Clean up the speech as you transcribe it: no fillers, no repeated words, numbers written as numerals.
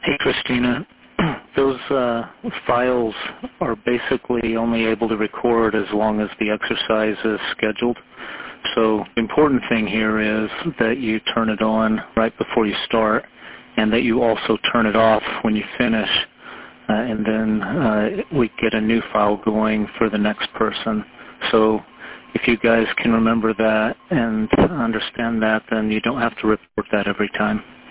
Hey, Christina. Those files are basically only able to record as long as the exercise is scheduled. So the important thing here is that you turn it on right before you start and that you also turn it off when you finish. And then we get a new file going for the next person. So if you guys can remember that and understand that, then you don't have to report that every time.